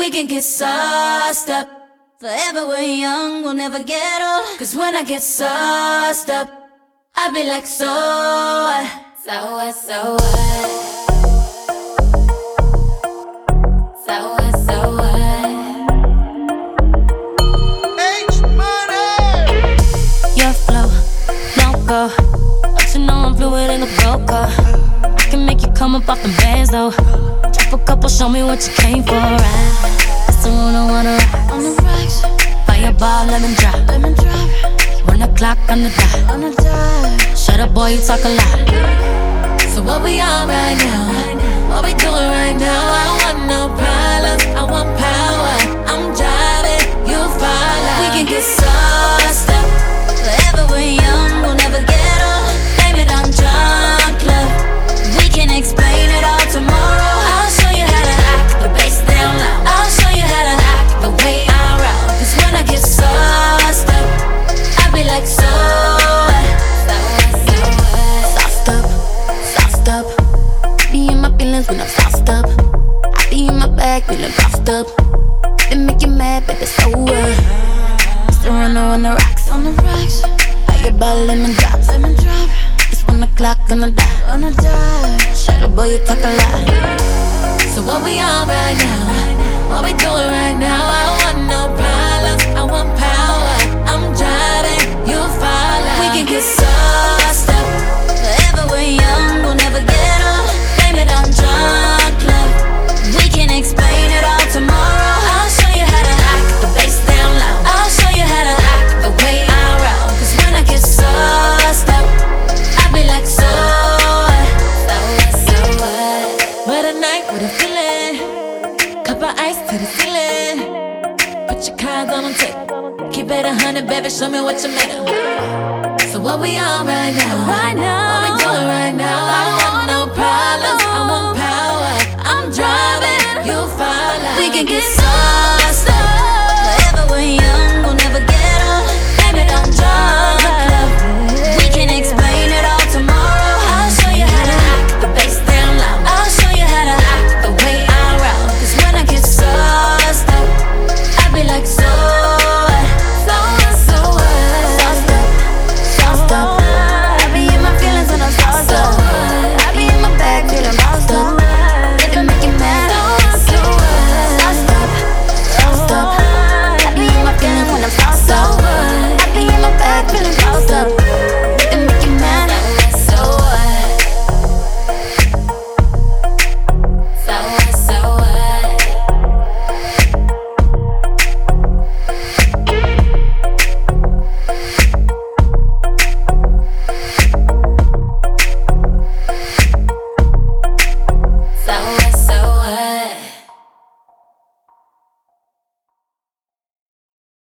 We can get sauced up. Forever we're young, we'll never get old. Cause when I get sauced up, I be like, so what? So what, so what? So what, so what? H-Money! Your flow, don't go. But you know I'm fluid in the go-go. I can make you come up off the bands though. Drop a couple, show me what you came for. That's the one I wanna ride. On the rocks, fireball, lemon drop. Lemon drop. 1 o'clock on the dot. On the dot. Shut up, boy, you talk a lot. So what we on right now? What we doing right now? I don't want no problems. I want power. I'm driving, you follow. We can get sauced up. Forever we're young, we'll never get old. Blame it on drunk love. We can explain it all tomorrow. I'll show you how to act the bass down low. I'll show you how to act the way I roll. Cause when I get sauced up, I be like, so what? Sauced up, sauced up. Be in my feelings when I'm sauced up. I be in my bag feeling bossed up. They make you mad, baby, so what? Still running on the rocks. On the rocks. Fireball, lemon drop. Lemon drop. It's 1 o'clock on the dot. On the dot. Shut up, boy, you talk a lot. So what we on right now? What we doing right now? I don't want no problems. I want power. I'm driving, you follow. We can get sauced up. Forever we're young, we'll never get old. Blame it on drunk love. We can explain it all tomorrow. I'll show you how to act the bass down low. I'll show you how to act the way I roll. Cause when I get sauced up, I be like, so what? So what, so what? What a night, what a feeling. Cup of ice to the ceiling. Put your cards on them tick. Keep it 100, baby, show me what you made of. So what we on right now? Right now. What we doing right now? I don't want no problems. I want power. I'm driving, you follow. We can get so